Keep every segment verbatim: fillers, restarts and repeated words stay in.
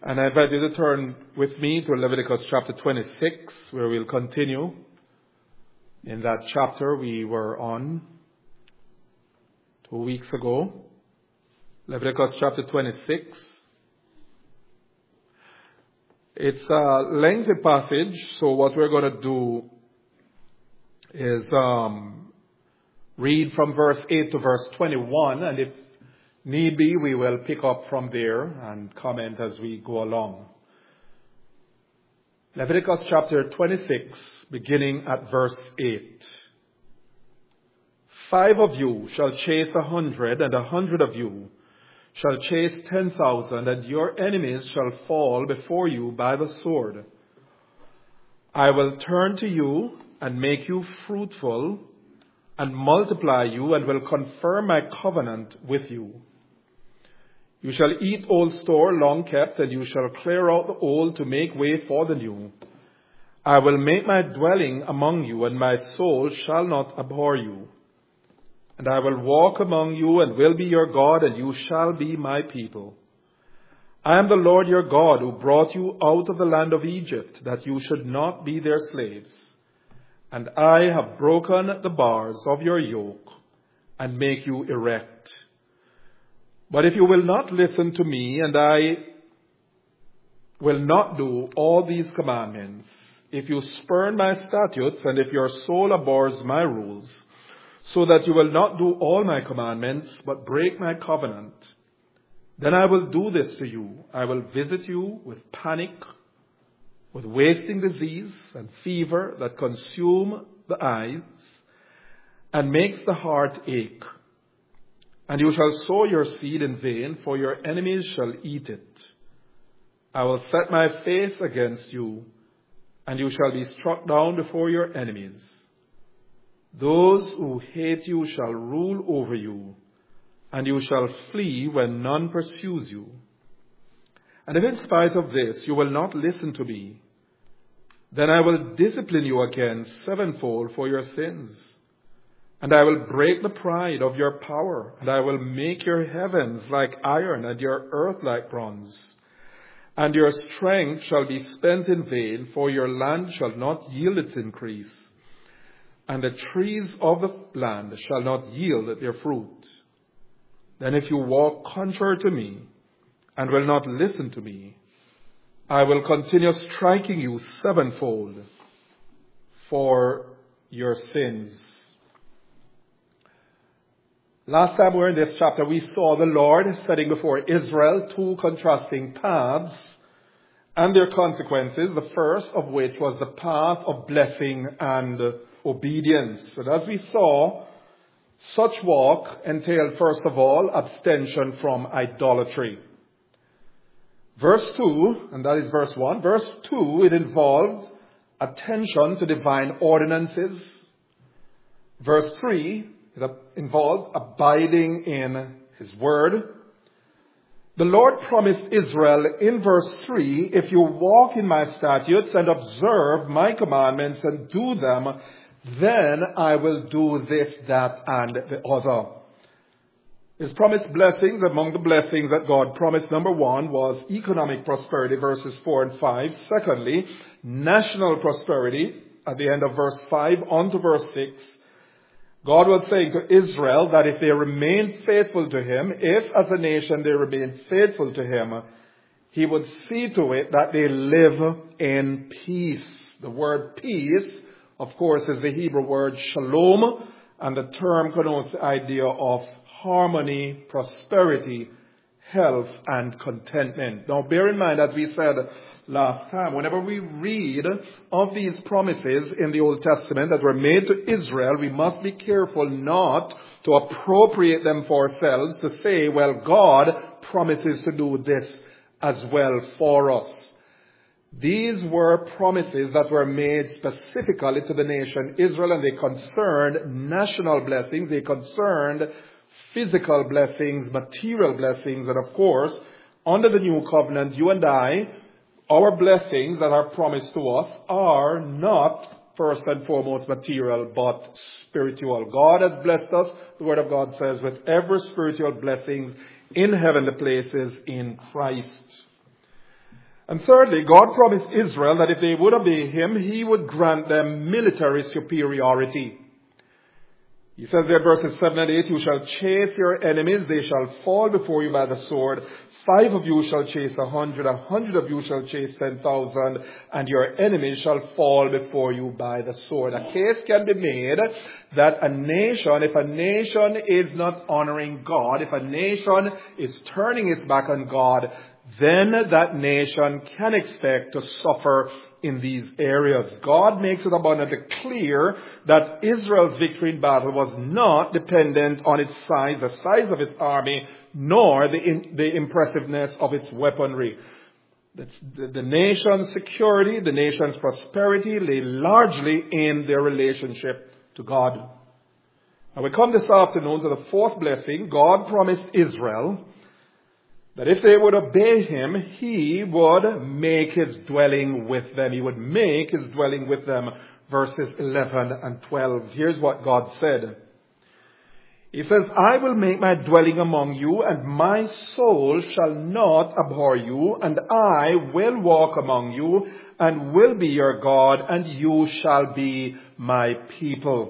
And I invite you to turn with me to Leviticus chapter twenty-six, where we'll continue in that chapter we were on two weeks ago. Leviticus chapter twenty-six. It's a lengthy passage, so what we're going to do is um, read from verse eight to verse twenty-one, and if need be, we will pick up from there and comment as we go along. Leviticus chapter twenty-six, beginning at verse eight. Five of you shall chase a hundred, and a hundred of you shall chase ten thousand, and your enemies shall fall before you by the sword. I will turn to you and make you fruitful and multiply you, and will confirm my covenant with you. You shall eat old store long kept, and you shall clear out the old to make way for the new. I will make my dwelling among you, and my soul shall not abhor you. And I will walk among you, and will be your God, and you shall be my people. I am the Lord your God, who brought you out of the land of Egypt, that you should not be their slaves. And I have broken the bars of your yoke, and make you erect. But if you will not listen to me, and I will not do all these commandments, if you spurn my statutes, and if your soul abhors my rules, so that you will not do all my commandments, but break my covenant, then I will do this to you. I will visit you with panic, with wasting disease and fever that consume the eyes and makes the heart ache. And you shall sow your seed in vain, for your enemies shall eat it. I will set my face against you, and you shall be struck down before your enemies. Those who hate you shall rule over you, and you shall flee when none pursues you. And if in spite of this you will not listen to me, then I will discipline you again sevenfold for your sins. And I will break the pride of your power, and I will make your heavens like iron, and your earth like bronze. And your strength shall be spent in vain, for your land shall not yield its increase, and the trees of the land shall not yield their fruit. Then if you walk contrary to me, and will not listen to me, I will continue striking you sevenfold for your sins. Last time we were in this chapter, we saw the Lord setting before Israel two contrasting paths and their consequences, the first of which was the path of blessing and obedience. And as we saw, such walk entailed, first of all, abstention from idolatry. Verse two, and that is verse one, verse two, it involved attention to divine ordinances. Verse three, it involved abiding in his word. The Lord promised Israel in verse three, if you walk in my statutes and observe my commandments and do them, then I will do this, that, and the other. His promised blessings, among the blessings that God promised, number one was economic prosperity, verses four and five. Secondly, national prosperity at the end of verse five on to verse six. God was saying to Israel that if they remain faithful to him, if as a nation they remain faithful to him, he would see to it that they live in peace. The word peace, of course, is the Hebrew word shalom, and the term connotes the idea of harmony, prosperity, health, and contentment. Now, bear in mind, as we said last time, whenever we read of these promises in the Old Testament that were made to Israel, we must be careful not to appropriate them for ourselves, to say, well, God promises to do this as well for us. These were promises that were made specifically to the nation Israel, and they concerned national blessings, they concerned physical blessings, material blessings, and of course, under the new covenant, you and I, our blessings that are promised to us are not first and foremost material, but spiritual. God has blessed us, the Word of God says, with every spiritual blessings in heavenly places in Christ. And thirdly, God promised Israel that if they would obey him, he would grant them military superiority. He says there in verses seven and eight, you shall chase your enemies, they shall fall before you by the sword. Five of you shall chase a hundred, a hundred of you shall chase ten thousand, and your enemies shall fall before you by the sword. A case can be made that a nation, if a nation is not honoring God, if a nation is turning its back on God, then that nation can expect to suffer in these areas. God makes it abundantly clear that Israel's victory in battle was not dependent on its size, the size of its army, nor the, in, the impressiveness of its weaponry. The, the, the nation's security, the nation's prosperity lay largely in their relationship to God. Now we come this afternoon to the fourth blessing. God promised Israel that if they would obey him, he would make his dwelling with them. He would make his dwelling with them. Verses eleven and twelve. Here's what God said. He says, I will make my dwelling among you, and my soul shall not abhor you, and I will walk among you, and will be your God, and you shall be my people.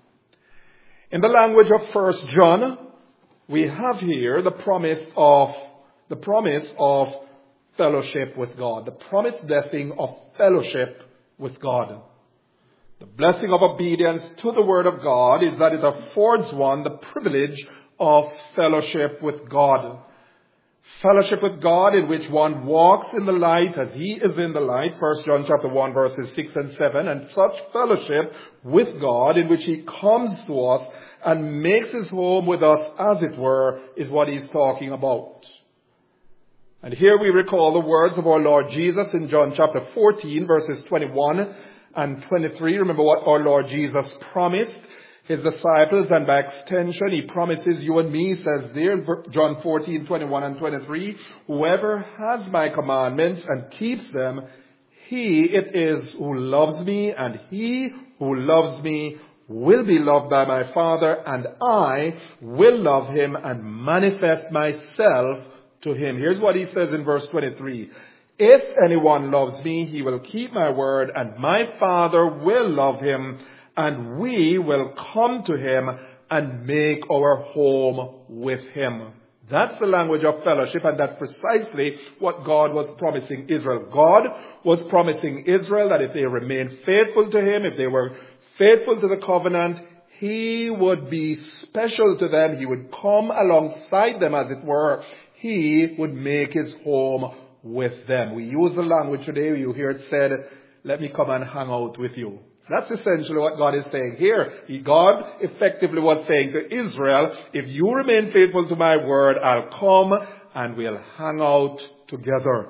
In the language of First John, we have here the promise of The promise of fellowship with God. The promised blessing of fellowship with God. The blessing of obedience to the Word of God is that it affords one the privilege of fellowship with God. Fellowship with God in which one walks in the light as he is in the light. First John chapter one verses six and seven. And such fellowship with God in which he comes to us and makes his home with us, as it were, is what he's talking about. And here we recall the words of our Lord Jesus in John chapter fourteen, verses twenty-one and twenty-three. Remember what our Lord Jesus promised his disciples, and by extension, he promises you and me, says there in John fourteen, twenty-one and twenty-three, whoever has my commandments and keeps them, he it is who loves me, and he who loves me will be loved by my Father, and I will love him and manifest myself to him. Here's what he says in verse twenty-three. If anyone loves me, he will keep my word, and my Father will love him, and we will come to him and make our home with him. That's the language of fellowship, and that's precisely what God was promising Israel. God was promising Israel that if they remained faithful to him, if they were faithful to the covenant, he would be special to them. He would come alongside them, as it were. He would make his home with them. We use the language today. You hear it said, let me come and hang out with you. That's essentially what God is saying here. God effectively was saying to Israel, if you remain faithful to my word, I'll come and we'll hang out together.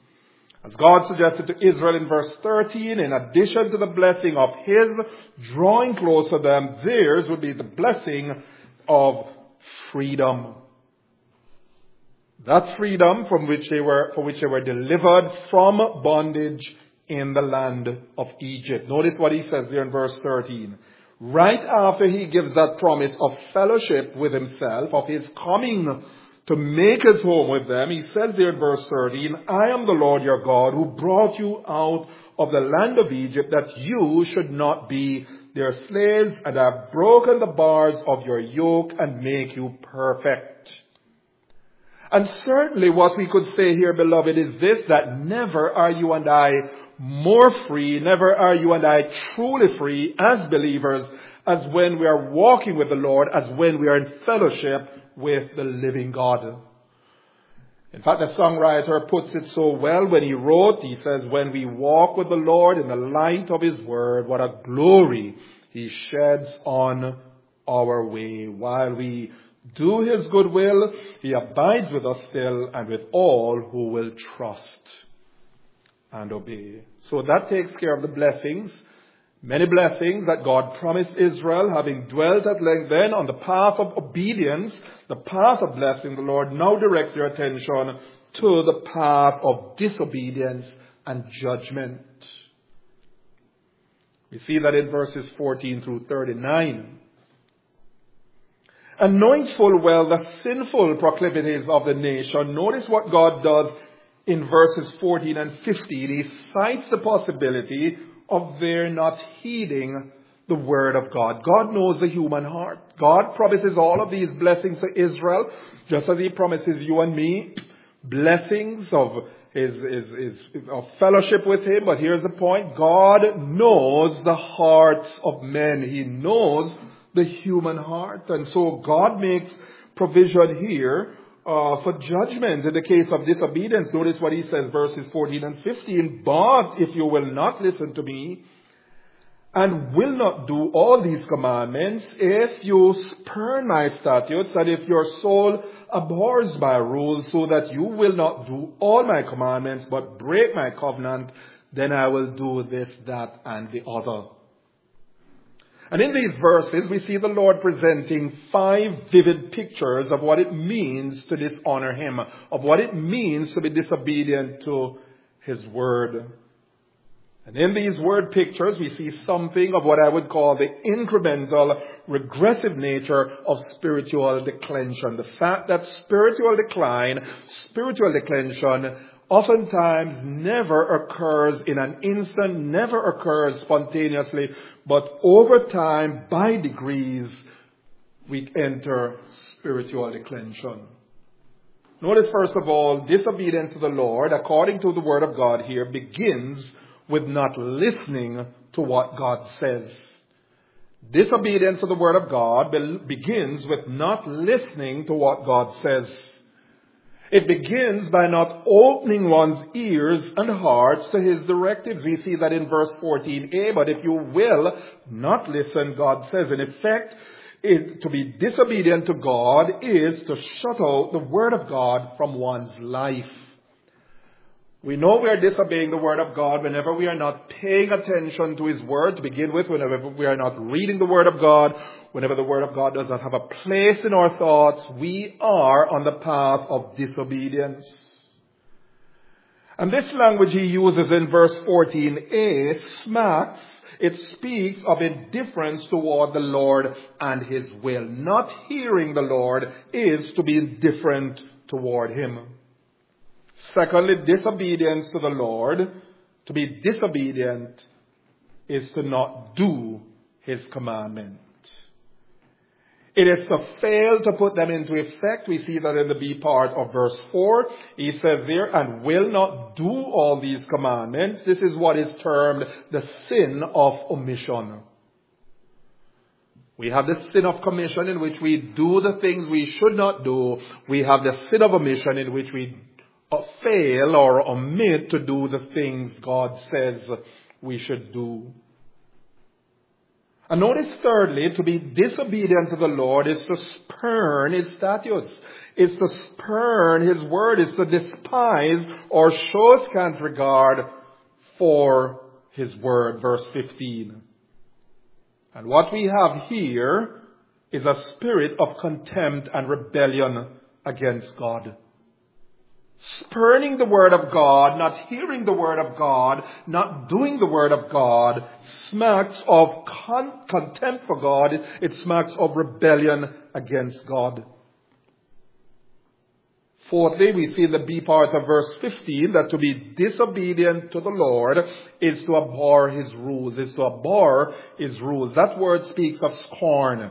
As God suggested to Israel in verse thirteen, in addition to the blessing of his drawing close to them, theirs would be the blessing of freedom. That freedom from which they were, for which they were delivered from bondage in the land of Egypt. Notice what he says there in verse thirteen. Right after he gives that promise of fellowship with himself, of his coming to make his home with them, he says there in verse thirteen, I am the Lord your God who brought you out of the land of Egypt, that you should not be their slaves, and I have broken the bars of your yoke and make you perfect. And certainly what we could say here, beloved, is this, that never are you and I more free, never are you and I truly free as believers as when we are walking with the Lord, as when we are in fellowship with the living God. In fact, the songwriter puts it so well when he wrote, he says, when we walk with the Lord in the light of his word, what a glory he sheds on our way. While we do his good will, he abides with us still and with all who will trust and obey. So that takes care of the blessings, many blessings that God promised Israel, having dwelt at length then on the path of obedience, the path of blessing. The Lord now directs your attention to the path of disobedience and judgment. We see that in verses fourteen through thirty-nine. And knowing full well the sinful proclivities of the nation, notice what God does in verses fourteen and fifteen, he cites the possibility of their not heeding the word of God. God knows the human heart. God promises all of these blessings to Israel, just as he promises you and me blessings of his, his, his, of fellowship with him. But here's the point. God knows the hearts of men. He knows the human heart. And so God makes provision here uh, for judgment in the case of disobedience. Notice what he says, verses fourteen and fifteen. But if you will not listen to me, and will not do all these commandments, if you spurn my statutes, and if your soul abhors my rules, so that you will not do all my commandments, but break my covenant, then I will do this, that, and the other. And in these verses, we see the Lord presenting five vivid pictures of what it means to dishonor him, of what it means to be disobedient to his word. And in these word pictures, we see something of what I would call the incremental, regressive nature of spiritual declension. The fact that spiritual decline, spiritual declension, oftentimes never occurs in an instant, never occurs spontaneously, but over time, by degrees, we enter spiritual declension. Notice, first of all, disobedience to the Lord, according to the Word of God here, begins with not listening to what God says. Disobedience to the Word of God be- begins with not listening to what God says. It begins by not opening one's ears and hearts to his directives. We see that in verse fourteen a. But if you will not listen, God says, in effect, it, to be disobedient to God is to shut out the Word of God from one's life. We know we are disobeying the Word of God whenever we are not paying attention to His Word to begin with, whenever we are not reading the Word of God, whenever the Word of God does not have a place in our thoughts, we are on the path of disobedience. And this language he uses in verse fourteen a smacks, it speaks of indifference toward the Lord and His will. Not hearing the Lord is to be indifferent toward Him. Secondly, disobedience to the Lord, to be disobedient, is to not do His commandment. It is to fail to put them into effect. We see that in the B part of verse four. He says there, and will not do all these commandments. This is what is termed the sin of omission. We have the sin of commission in which we do the things we should not do. We have the sin of omission in which we fail or omit to do the things God says we should do. And notice thirdly, to be disobedient to the Lord is to spurn His statutes, is to spurn His word, is to despise or show scant regard for His word. Verse fifteen. And what we have here is a spirit of contempt and rebellion against God. Spurning the word of God, not hearing the word of God, not doing the word of God, smacks of con- contempt for God. It, it smacks of rebellion against God. Fourthly, we see in the B part of verse fifteen that to be disobedient to the Lord is to abhor His rules, is to abhor His rules. That word speaks of scorn.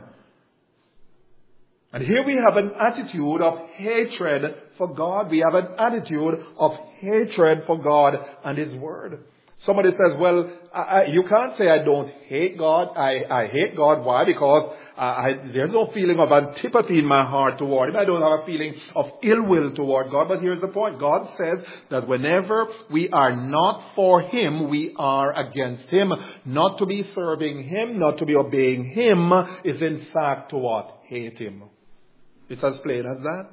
And here we have an attitude of hatred for God. We have an attitude of hatred for God and His Word. Somebody says, well, I, I, you can't say I don't hate God. I, I hate God. Why? Because I, I, there's no feeling of antipathy in my heart toward Him. I don't have a feeling of ill will toward God. But here's the point. God says that whenever we are not for Him, we are against Him. Not to be serving Him, not to be obeying Him is in fact to what? Hate Him. It's as plain as that.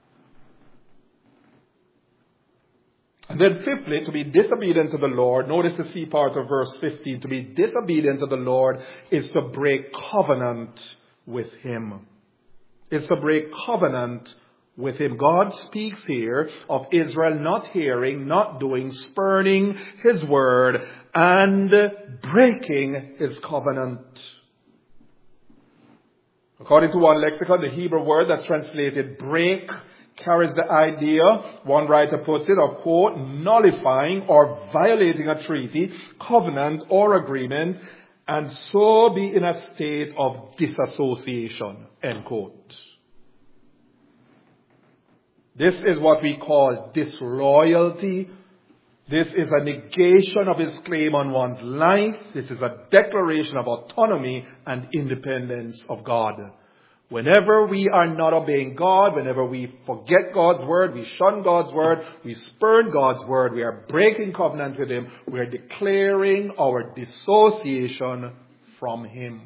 And then fifthly, to be disobedient to the Lord, notice the C part of verse fifteen, to be disobedient to the Lord is to break covenant with Him. It's to break covenant with Him. God speaks here of Israel not hearing, not doing, spurning His word, and breaking His covenant. According to one lexicon, the Hebrew word that's translated break carries the idea, one writer puts it, of, quote, nullifying or violating a treaty, covenant, or agreement, and so be in a state of disassociation, end quote. This is what we call disloyalty. This is a negation of his claim on one's life. This is a declaration of autonomy and independence of God. Whenever we are not obeying God, whenever we forget God's word, we shun God's word, we spurn God's word, we are breaking covenant with him, we are declaring our dissociation from him.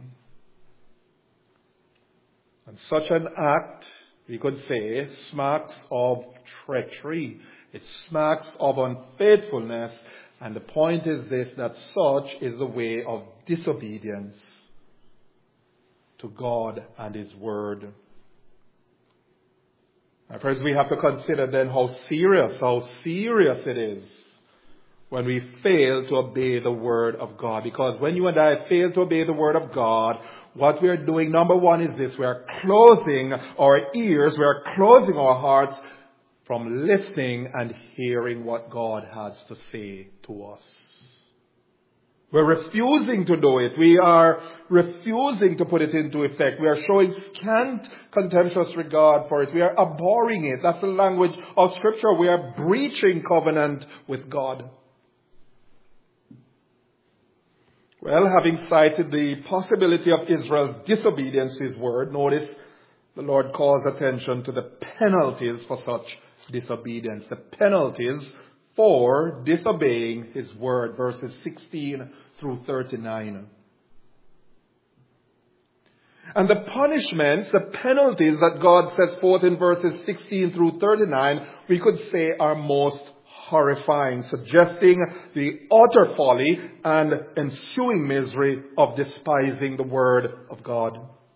And such an act, we could say, smacks of treachery. It smacks of unfaithfulness. And the point is this, that such is the way of disobedience to God and his word. And first we have to consider then how serious, how serious it is when we fail to obey the word of God. Because when you and I fail to obey the word of God, what we are doing, number one, is this: we are closing our ears, we are closing our hearts from listening and hearing what God has to say to us. We're refusing to do it. We are refusing to put it into effect. We are showing scant contemptuous regard for it. We are abhorring it. That's the language of Scripture. We are breaching covenant with God. Well, having cited the possibility of Israel's disobedience to his word, notice the Lord calls attention to the penalties for such disobedience. The penalties for disobeying his word, verses sixteen through thirty-nine. And the punishments, the penalties that God sets forth in verses sixteen through thirty-nine, we could say are most horrifying, suggesting the utter folly and ensuing misery of despising the word of God.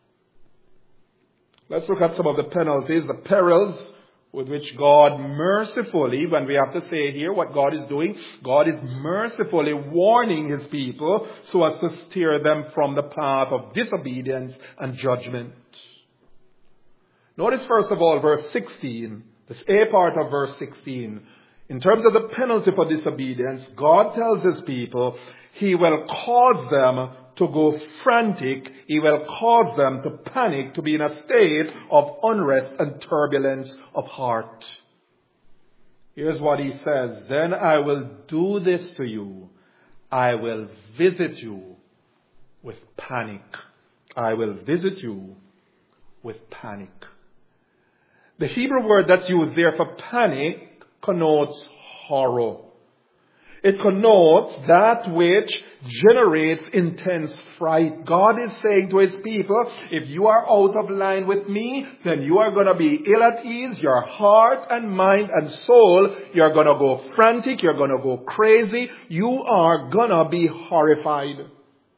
Let's look at some of the penalties, the perils with which God mercifully, when we have to say here what God is doing, God is mercifully warning his people so as to steer them from the path of disobedience and judgment. Notice first of all verse sixteen, this A part of verse sixteen. In terms of the penalty for disobedience, God tells his people he will cause them to go frantic. He will cause them to panic, to be in a state of unrest and turbulence of heart. Here's what he says: then I will do this to you. I will visit you with panic. I will visit you with panic. The Hebrew word that's used there for panic connotes horror. It connotes that which generates intense fright. God is saying to his people, if you are out of line with me, then you are going to be ill at ease. Your heart and mind and soul, you're going to go frantic. You're going to go crazy. You are going to be horrified.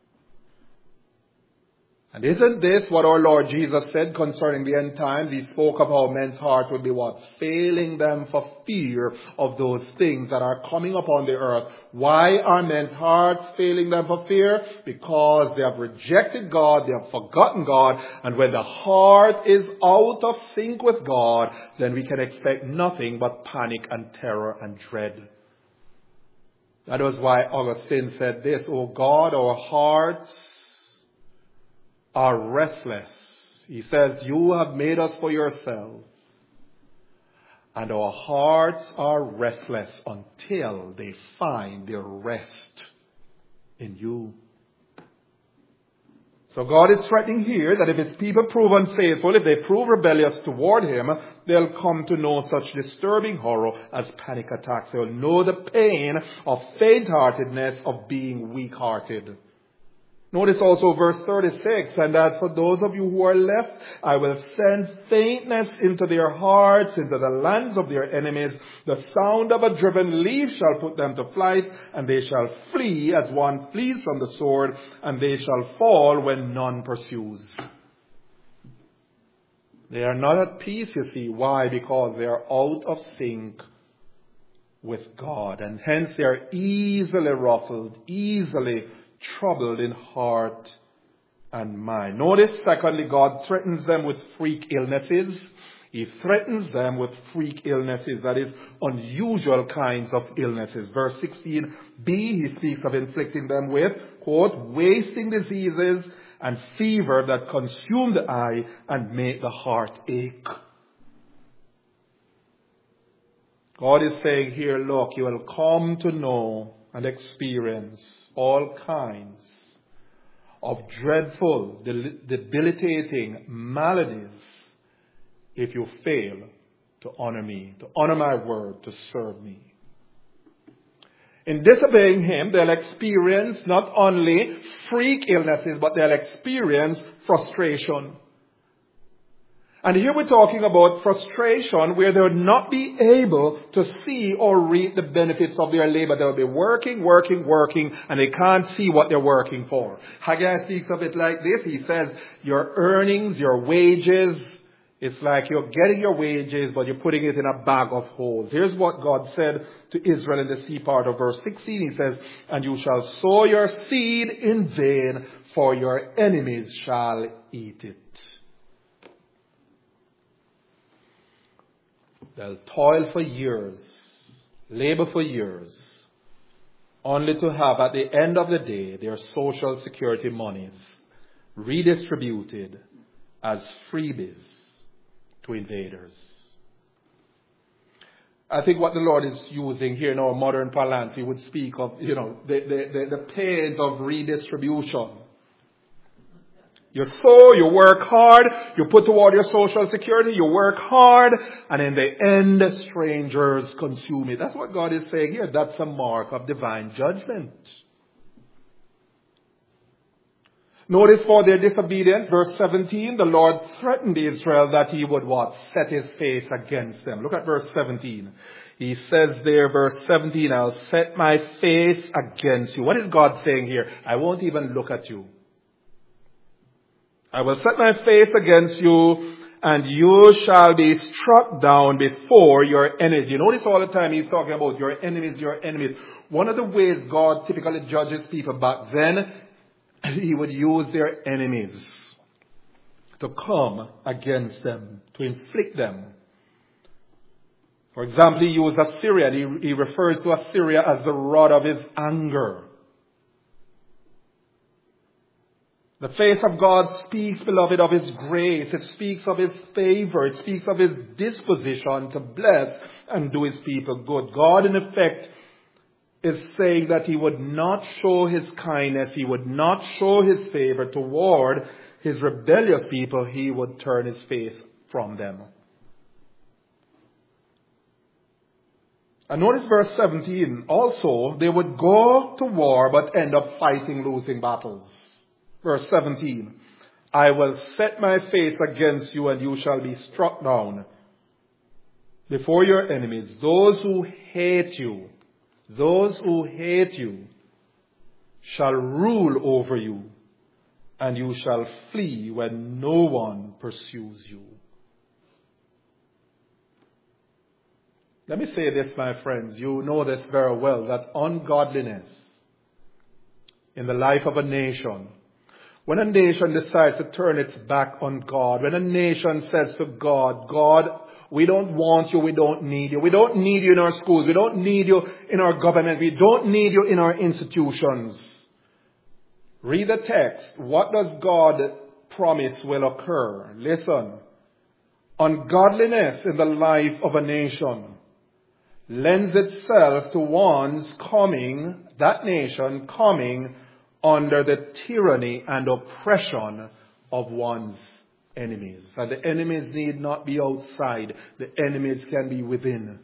And isn't this what our Lord Jesus said concerning the end times? He spoke of how men's hearts would be what? Failing them for fear of those things that are coming upon the earth. Why are men's hearts failing them for fear? Because they have rejected God, they have forgotten God, and when the heart is out of sync with God, then we can expect nothing but panic and terror and dread. That was why Augustine said this: "O God, our hearts are restless." He says, you have made us for yourself, and our hearts are restless until they find their rest in you. So God is threatening here that if his people prove unfaithful, if they prove rebellious toward him, they'll come to know such disturbing horror as panic attacks. They'll know the pain of faint-heartedness, of being weak-hearted. Notice also verse thirty-six, and as for those of you who are left, I will send faintness into their hearts, into the lands of their enemies. The sound of a driven leaf shall put them to flight, and they shall flee as one flees from the sword, and they shall fall when none pursues. They are not at peace, you see. Why? Because they are out of sync with God, and hence they are easily ruffled, easily troubled in heart and mind. Notice, secondly, God threatens them with freak illnesses. He threatens them with freak illnesses, that is, unusual kinds of illnesses. Verse sixteen b, he speaks of inflicting them with, quote, wasting diseases and fever that consume the eye and make the heart ache. God is saying here, look, you will come to know and experience all kinds of dreadful, debilitating maladies if you fail to honor me, to honor my word, to serve me. In disobeying him, they'll experience not only freak illnesses, but they'll experience frustration. And here we're talking about frustration where they'll not be able to see or reap the benefits of their labor. They'll be working, working, working, and they can't see what they're working for. Haggai speaks of it like this. He says, your earnings, your wages, it's like you're getting your wages, but you're putting it in a bag of holes. Here's what God said to Israel in the C part of verse sixteen. He says, and you shall sow your seed in vain, for your enemies shall eat it. They'll toil for years, labor for years, only to have at the end of the day their social security monies redistributed as freebies to invaders. I think what the Lord is using here in our modern parlance, he would speak of, you know, the, the, the, the pains of redistribution. You sow, you work hard, you put toward your social security, you work hard, and in the end, strangers consume it. That's what God is saying here. That's a mark of divine judgment. Notice for their disobedience, verse seventeen, the Lord threatened Israel that he would what? Set his face against them. Look at verse seventeen. He says there, verse seventeen, I'll set my face against you. What is God saying here? I won't even look at you. I will set my face against you, and you shall be struck down before your enemies. You notice all the time he's talking about your enemies, your enemies. One of the ways God typically judges people back then, he would use their enemies to come against them, to inflict them. For example, he used Assyria. He, he refers to Assyria as the rod of his anger. The face of God speaks, beloved, of his grace. It speaks of his favor. It speaks of his disposition to bless and do his people good. God, in effect, is saying that he would not show his kindness, he would not show his favor toward his rebellious people. He would turn his face from them. And notice verse seventeen. Also, they would go to war but end up fighting losing battles. Verse seventeen. I will set my face against you, and you shall be struck down before your enemies. Those who hate you, those who hate you shall rule over you, and you shall flee when no one pursues you. Let me say this, my friends. You know this very well, that ungodliness in the life of a nation, when a nation decides to turn its back on God, when a nation says to God, God, we don't want you, we don't need you. We don't need you in our schools. We don't need you in our government. We don't need you in our institutions. Read the text. What does God promise will occur? Listen. Ungodliness in the life of a nation lends itself to one's coming, that nation coming under the tyranny and oppression of one's enemies. And the enemies need not be outside. The enemies can be within.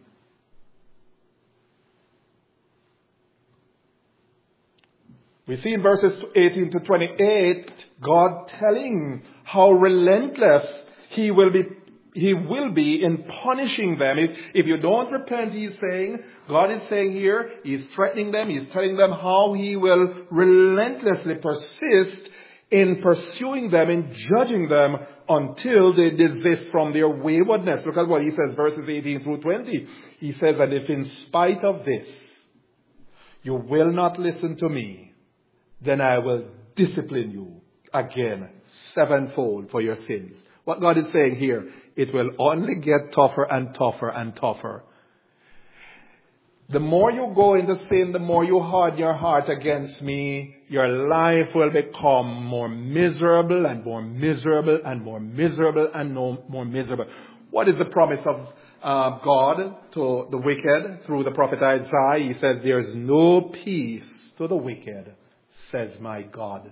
We see in verses eighteen to twenty-eight, God telling how relentless He will be He will be in punishing them. If, if you don't repent, He's saying, God is saying here, He's threatening them, He's telling them how He will relentlessly persist in pursuing them, in judging them until they desist from their waywardness. Look at what He says, verses eighteen through twenty. He says, and if in spite of this, you will not listen to me, then I will discipline you again sevenfold for your sins. What God is saying here, it will only get tougher and tougher and tougher. The more you go into sin, the more you harden your heart against me, your life will become more miserable and more miserable and more miserable and no, more miserable. What is the promise of uh, God to the wicked through the prophet Isaiah? He says, there is no peace to the wicked, says my God.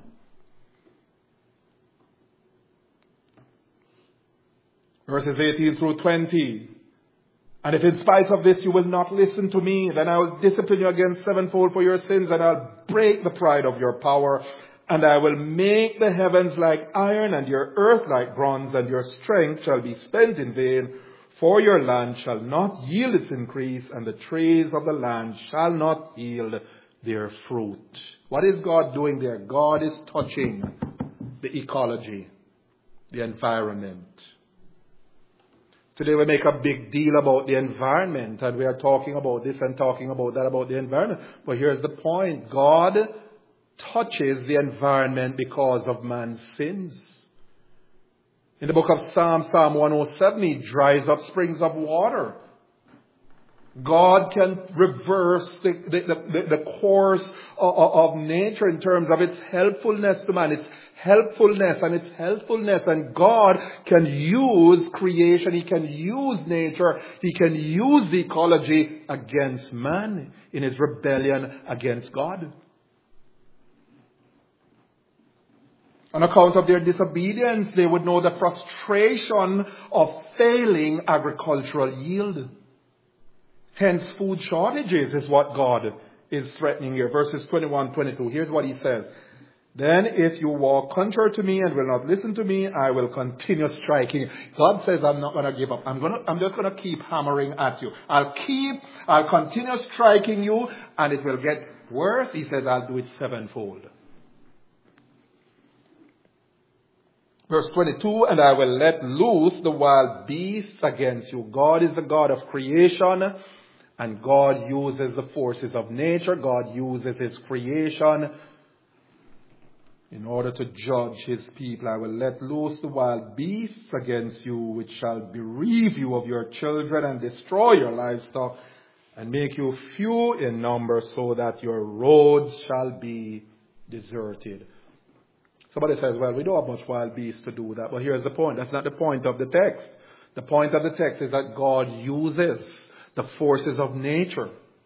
Verses eighteen through twenty. And if in spite of this you will not listen to me, then I will discipline you again sevenfold for your sins, and I'll break the pride of your power, and I will make the heavens like iron, and your earth like bronze, and your strength shall be spent in vain, for your land shall not yield its increase, and the trees of the land shall not yield their fruit. What is God doing there? God is touching the ecology, the environment. Today we make a big deal about the environment, and we are talking about this and talking about that about the environment. But here's the point. God touches the environment because of man's sins. In the book of Psalms, Psalm one oh seven, he dries up springs of water. God can reverse the, the, the, the course of, of nature in terms of its helpfulness to man, its helpfulness and its helpfulness. And God can use creation, He can use nature, He can use the ecology against man in his rebellion against God. On account of their disobedience, they would know the frustration of failing agricultural yield. Hence, food shortages is what God is threatening here. Verses twenty-one, twenty-two. Here's what He says. Then if you walk contrary to me and will not listen to me, I will continue striking. God says, I'm not going to give up. I'm going to, I'm just going to keep hammering at you. I'll keep, I'll continue striking you, and it will get worse. He says, I'll do it sevenfold. Verse twenty-two, and I will let loose the wild beasts against you. God is the God of creation, and God uses the forces of nature. God uses His creation in order to judge His people. I will let loose the wild beasts against you, which shall bereave you of your children and destroy your livestock, and make you few in number, so that your roads shall be deserted. Somebody says, well, we don't have much wild beasts to do that. But here's the point. That's not the point of the text. The point of the text is that God uses the forces of nature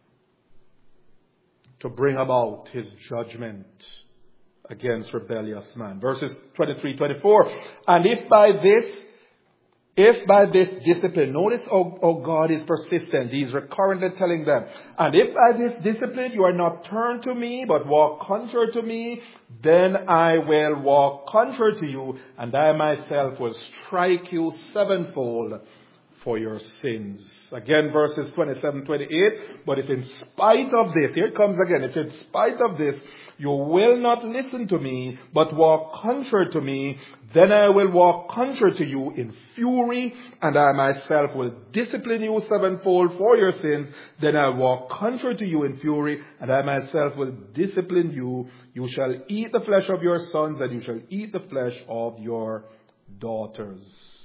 to bring about His judgment against rebellious man. Verses twenty-three, twenty-four. And if by this, if by this discipline, notice how, how God is persistent. He's recurrently telling them, and if by this discipline you are not turned to me, but walk contrary to me, then I will walk contrary to you, and I myself will strike you sevenfold for your sins. Again, verses twenty-seven, twenty-eight. But if in spite of this, here it comes again, if in spite of this, you will not listen to me, but walk contrary to me, then I will walk contrary to you in fury, and I myself will discipline you sevenfold for your sins. Then I will walk contrary to you in fury, and I myself will discipline you. You shall eat the flesh of your sons, and you shall eat the flesh of your daughters.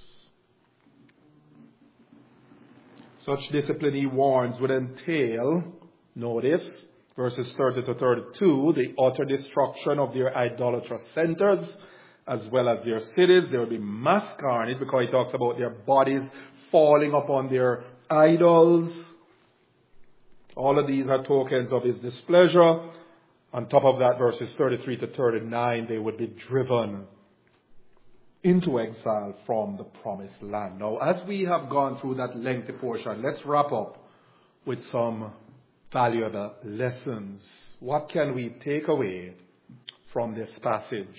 Such discipline, he warns, would entail, notice, verses thirty to thirty-two, the utter destruction of their idolatrous centers, as well as their cities. There will be mass carnage, because he talks about their bodies falling upon their idols. All of these are tokens of his displeasure. On top of that, verses thirty-three to thirty-nine, they would be driven into exile from the promised land. Now, as we have gone through that lengthy portion, let's wrap up with some valuable lessons. What can we take away from this passage?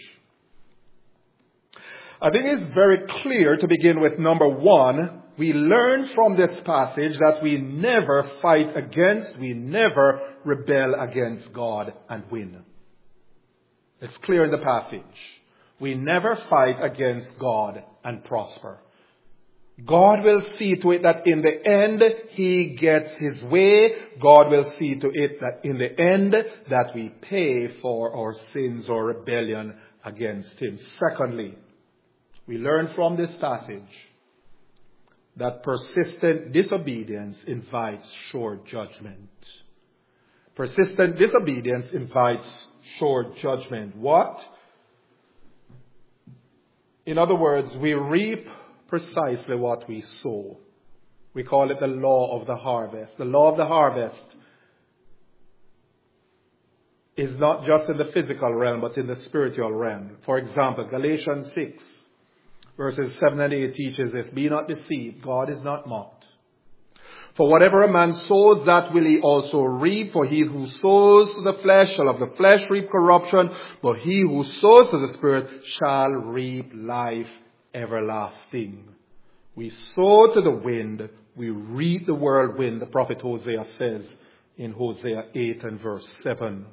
I think it's very clear to begin with. Number one, we learn from this passage that we never fight against, we never rebel against God and win. It's clear in the passage. We never fight against God and prosper. God will see to it that in the end He gets His way. God will see to it that in the end that we pay for our sins or rebellion against Him. Secondly, we learn from this passage that persistent disobedience invites sure judgment. Persistent disobedience invites sure judgment. What? In other words, we reap precisely what we sow. We call it the law of the harvest. The law of the harvest is not just in the physical realm, but in the spiritual realm. For example, Galatians six, verses seven and eight teaches this: be not deceived, God is not mocked. For whatever a man sows, that will he also reap. For he who sows to the flesh shall of the flesh reap corruption, but he who sows to the Spirit shall reap life everlasting. We sow to the wind, we reap the whirlwind, the prophet Hosea says in Hosea eight and verse seven.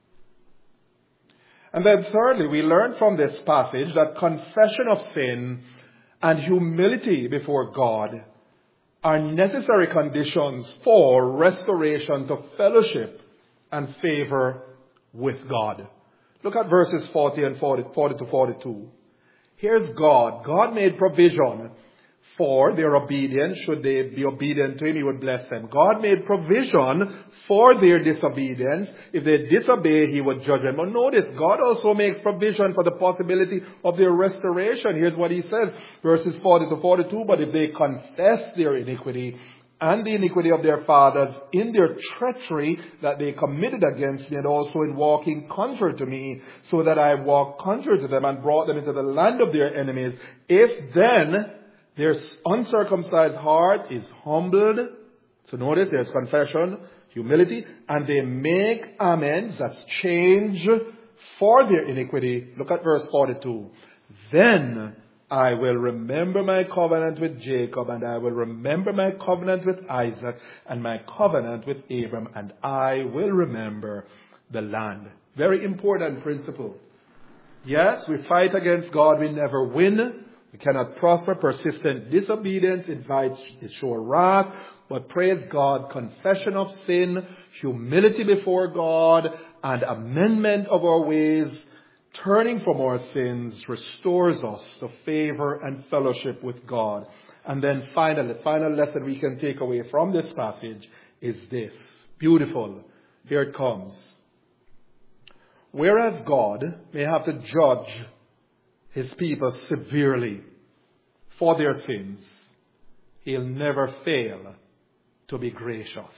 And then thirdly, we learn from this passage that confession of sin and humility before God are necessary conditions for restoration to fellowship and favor with God. Look at verses forty and forty, forty to forty-two. Here's God. God made provision for their obedience. Should they be obedient to Him, He would bless them. God made provision for their disobedience. If they disobey, He would judge them. But notice, God also makes provision for the possibility of their restoration. Here's what He says, verses forty to forty-two. But if they confess their iniquity and the iniquity of their fathers in their treachery that they committed against me, and also in walking contrary to me, so that I walked contrary to them and brought them into the land of their enemies, if then their uncircumcised heart is humbled. So notice there's confession, humility, and they make amends, that's change, for their iniquity. Look at verse forty-two. Then I will remember my covenant with Jacob, and I will remember my covenant with Isaac, and my covenant with Abram, and I will remember the land. Very important principle. Yes, we fight against God, we never win. We cannot prosper. Persistent disobedience invites sure wrath. But praise God, confession of sin, humility before God, and amendment of our ways, turning from our sins, restores us to favor and fellowship with God. And then finally, the final lesson we can take away from this passage is this. Beautiful. Here it comes. Whereas God may have to judge His people severely for their sins, He'll never fail to be gracious.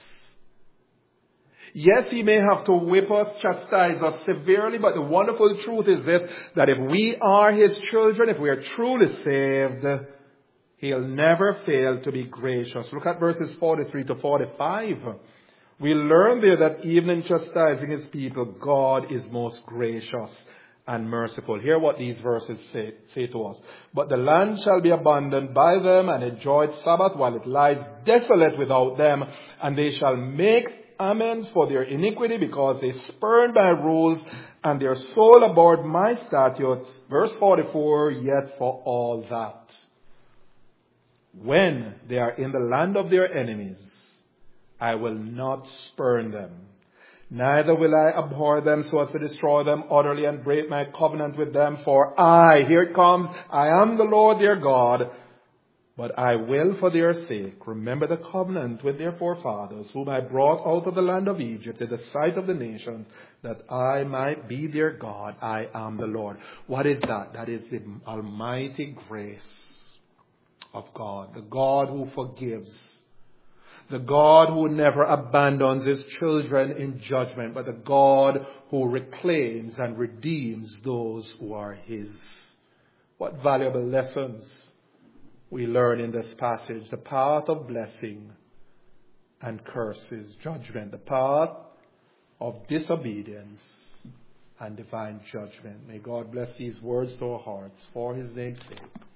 Yes, He may have to whip us, chastise us severely, but the wonderful truth is this, that if we are His children, if we are truly saved, He'll never fail to be gracious. Look at verses forty-three to forty-five. We learn there that even in chastising His people, God is most gracious and merciful. Hear what these verses say, say to us. But the land shall be abandoned by them, and enjoy its Sabbath while it lies desolate without them. And they shall make amends for their iniquity, because they spurned my rules, and their soul abhorred my statutes. Verse forty-four, yet for all that, when they are in the land of their enemies, I will not spurn them. Neither will I abhor them so as to destroy them utterly and break my covenant with them. For I, here it comes, I am the Lord their God. But I will for their sake remember the covenant with their forefathers, whom I brought out of the land of Egypt in the sight of the nations, that I might be their God. I am the Lord. What is that? That is the almighty grace of God. The God who forgives. The God who never abandons His children in judgment, but the God who reclaims and redeems those who are His. What valuable lessons we learn in this passage. The path of blessing and curses, judgment. The path of disobedience and divine judgment. May God bless these words to our hearts for His name's sake.